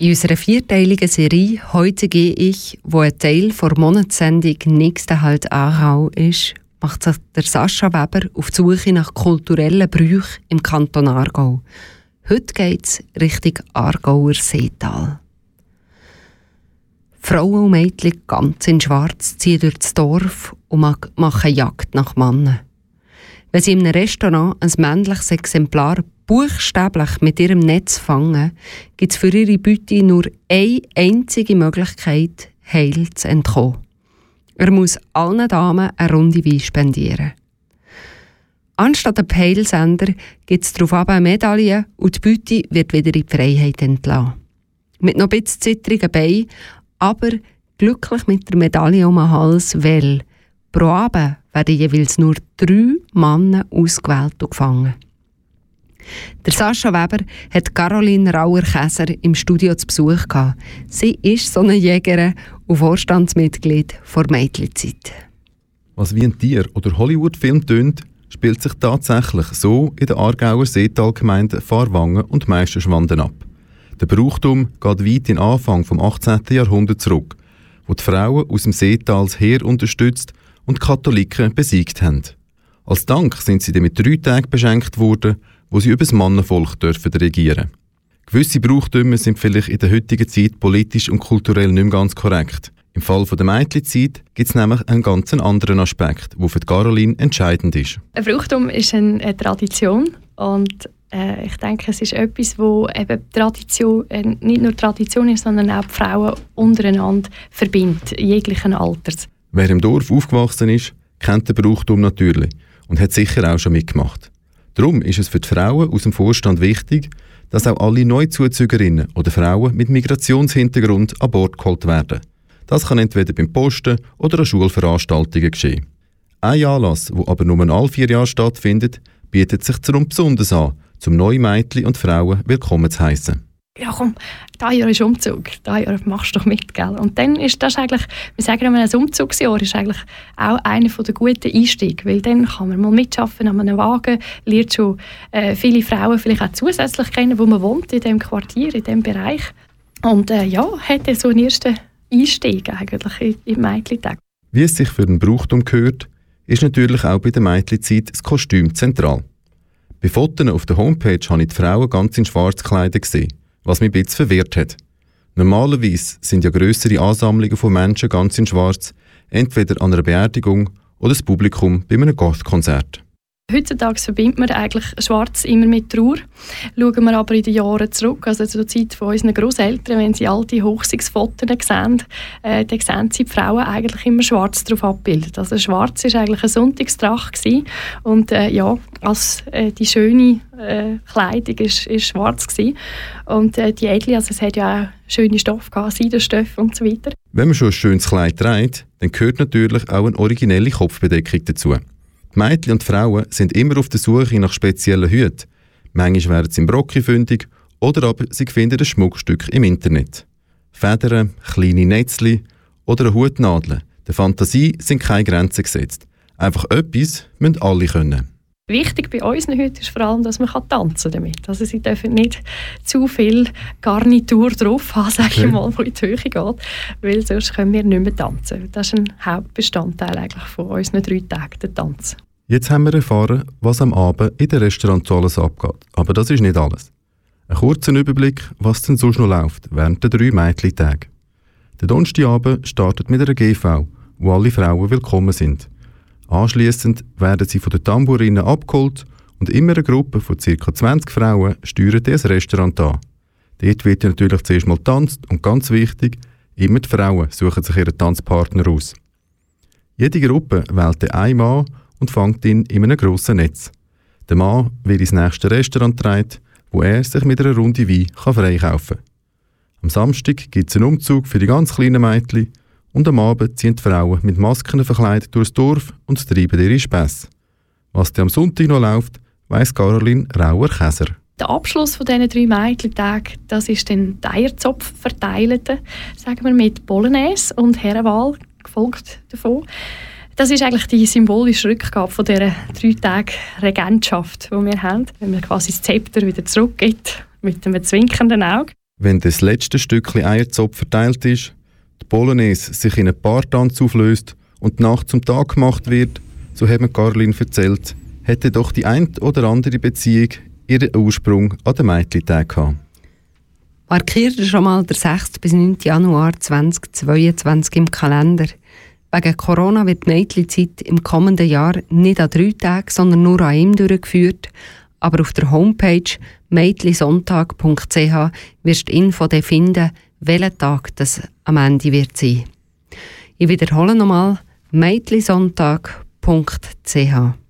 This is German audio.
In unserer vierteiligen Serie «Heute gehe ich», wo ein Teil der Monatssendung «Nächster Halt Aarau» ist, macht sich der Sascha Weber auf die Suche nach kulturellen Brüchen im Kanton Aargau. Heute geht es Richtung Aargauer Seetal. Frauen und Mädchen ganz in Schwarz ziehen durch das Dorf und machen Jagd nach Männern. Wenn sie in einem Restaurant ein männliches Exemplar buchstäblich mit ihrem Netz fangen, gibt es für ihre Beute nur eine einzige Möglichkeit, heil zu entkommen. Er muss allen Damen eine Runde Wein spendieren. Anstatt einem Peilsender gibt es darauf eine Medaille und die Beute wird wieder in die Freiheit entlassen. Mit noch ein bisschen zittrigen Beinen, aber glücklich mit der Medaille um den Hals, weil pro Abend werden jeweils nur 3 Männer ausgewählt und gefangen. Der Sascha Weber hat Caroline Rauer-Käser im Studio zu Besuch gehabt. Sie ist so eine Jägerin und Vorstandsmitglied der Mädchenzeit. Was wie ein Tier- oder Hollywood-Film tönt, spielt sich tatsächlich so in der Aargauer Seetalgemeinde Fahrwangen und Meisterschwanden ab. Der Brauchtum geht weit in den Anfang des 18. Jahrhunderts zurück, wo die Frauen aus dem Seetal das Heer unterstützt und die Katholiken besiegt haben. Als Dank sind sie dann mit 3 Tagen beschenkt worden, wo sie über das Mannenvolk regieren dürfen. Gewisse Brauchtümer sind vielleicht in der heutigen Zeit politisch und kulturell nicht mehr ganz korrekt. Im Fall der Mädchenzeit gibt es nämlich einen ganz anderen Aspekt, der für Caroline entscheidend ist. Ein Brauchtum ist eine Tradition und ich denke, es ist etwas, wo eben Tradition, nicht nur Tradition ist, sondern auch die Frauen untereinander verbindet, jeglichen Alters. Wer im Dorf aufgewachsen ist, kennt den Brauchtum natürlich und hat sicher auch schon mitgemacht. Darum ist es für die Frauen aus dem Vorstand wichtig, dass auch alle Neuzuzügerinnen oder Frauen mit Migrationshintergrund an Bord geholt werden. Das kann entweder beim Posten oder an Schulveranstaltungen geschehen. Ein Anlass, der aber nur alle 4 Jahre stattfindet, bietet sich darum besonders an, um neue Mädchen und Frauen willkommen zu heissen. Ja komm, dieses Jahr ist Umzug, dieses Jahr machst du doch mit, gell? Und dann ist das eigentlich, wir sagen immer, ein Umzugsjahr ist eigentlich auch einer der guten Einstiege, weil dann kann man mal mitarbeiten an einem Wagen, lernt schon viele Frauen vielleicht auch zusätzlich kennen, wo man wohnt, in diesem Quartier, in diesem Bereich. Und hat dann so einen ersten Einstieg eigentlich im Mädchentag. Wie es sich für den Brauchtum gehört, ist natürlich auch bei der Mädchenzeit das Kostüm zentral. Bei Fotos auf der Homepage habe ich die Frauen ganz in schwarz gekleidet gesehen, was mich ein bisschen verwirrt hat. Normalerweise sind ja grössere Ansammlungen von Menschen ganz in schwarz, entweder an einer Beerdigung oder das Publikum bei einem Goth-Konzert. Heutzutage verbindet man eigentlich Schwarz immer mit Trauer. Schauen wir aber in den Jahren zurück, also zur Zeit von unseren Grosseltern, wenn sie alte Hochzeitsfotos sehen, dann sehen sie die Frauen eigentlich immer schwarz darauf abgebildet. Also schwarz war eigentlich eine Sonntagstracht und als die schöne Kleidung ist schwarz gewesen. Und die Edli, also es hat ja auch schöne Stoffe gehabt, Seidenstoffe und so weiter. Wenn man schon ein schönes Kleid trägt, dann gehört natürlich auch eine originelle Kopfbedeckung dazu. Die Mädchen und die Frauen sind immer auf der Suche nach speziellen Hüten. Manchmal werden sie im Brocki fündig oder aber sie finden ein Schmuckstück im Internet. Federn, kleine Netzli oder eine Hutnadel. Der Fantasie sind keine Grenzen gesetzt. Einfach etwas müssen alle können. Wichtig bei unseren Hüten ist vor allem, dass man tanzen damit kann. Also sie dürfen nicht zu viel Garnitur drauf haben, sage ich mal, die in die Höhe geht, weil sonst können wir nicht mehr tanzen. Das ist ein Hauptbestandteil eigentlich von unseren 3 Tagen, der Tanz. Jetzt haben wir erfahren, was am Abend in den Restaurants alles abgeht. Aber das ist nicht alles. Ein kurzer Überblick, was denn sonst noch läuft während der 3 Mädchentage. Der Donnerstagabend startet mit einer GV, wo alle Frauen willkommen sind. Anschliessend werden sie von den Tambourinen abgeholt und immer eine Gruppe von ca. 20 Frauen steuert das Restaurant an. Dort wird natürlich zuerst mal getanzt und ganz wichtig, immer die Frauen suchen sich ihren Tanzpartner aus. Jede Gruppe wählt einen Mann und fängt ihn in einem grossen Netz. Der Mann wird ins nächste Restaurant getragen, wo er sich mit einer Runde Wein freikaufen kann. Am Samstag gibt es einen Umzug für die ganz kleinen Mädchen und am Abend ziehen die Frauen mit Masken verkleidet durchs Dorf und treiben ihre Spässe. Was dann am Sonntag noch läuft, weiss Caroline Rauer-Käser. Der Abschluss von diesen 3 Mädchentagen, das ist dann die Eierzopf verteilte, sagen wir, mit Bolognese und Herrenwahl, gefolgt davon. Das ist eigentlich die symbolische Rückgabe von dieser 3 Tage Regentschaft, die wir haben, wenn man quasi das Zepter wieder zurückgibt, mit einem zwinkernden Auge. Wenn das letzte Stückchen Eierzopf verteilt ist, die Bolognese sich in einen Paartanz auflöst und die Nacht zum Tag gemacht wird, so hat mir Caroline erzählt, hätte doch die ein oder andere Beziehung ihren Ursprung an den Mädchentag gehabt. Markiert ihr schon mal den 6. bis 9. Januar 2022 im Kalender. Wegen Corona wird die Mädchenzeit im kommenden Jahr nicht an 3 Tagen, sondern nur an einem durchgeführt. Aber auf der Homepage meitlisonntag.ch wirst du Info finden, welcher Tag das am Ende wird sein. Ich wiederhole nochmal meitlisonntag.ch.